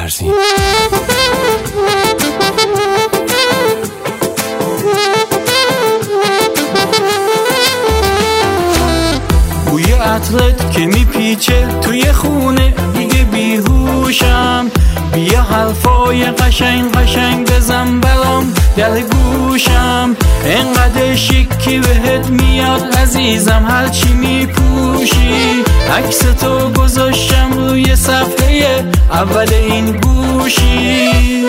فرزین. بوی عطرت که میپیچه توی خونه دیگه بیهوشم، بیا حرفای قشنگ قشنگ بزن برام در گوشم، انقدر شیکی بهت میاد عزیزم هرچی میپوشی، عکس تو گذاشتم روی صفحه اول این گوشی،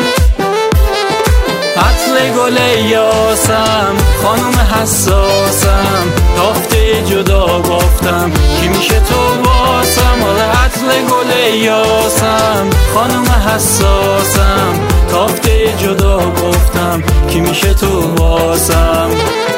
عطر گل یاسم خانم حساسم، تافته جدا بافتم کی میشه تو واسم، آره عطر گل یاسم خانم حساسم، تافته جدا بافتم کی میشه تو واسم.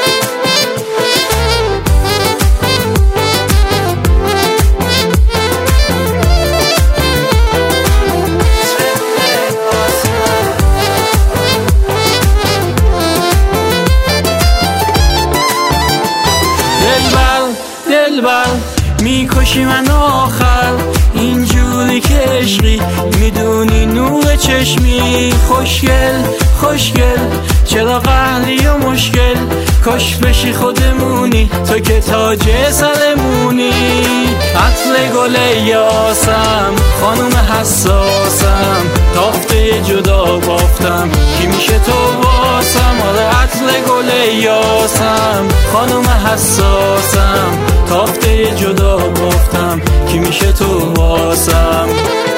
دلبر میکشی من آخر اینجوری که عشقی، میدونی نور چشمی، خوشگل خوشگل چرا قهری و مشکل، کاش بشی خودمونی تو که تاج سرمونی، عطر گل یاسم خانم حساسم، تافته جدا بافتم کی میشه تو واسم، آره عطر گل یاسم خانم حساسم، تافته جدا بافتم کی میشه تو واسم.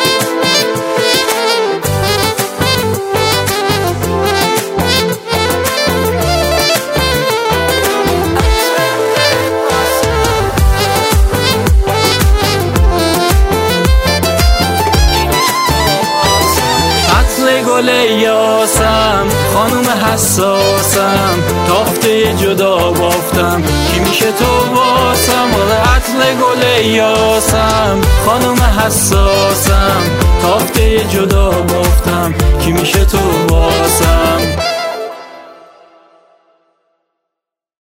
گل یاسم خانم حساسم، تافته جدا بافتم کی میشه تو واسم، آره عطر گل یاسم خانم حساسم، تافته جدا بافتم کی میشه تو واسم.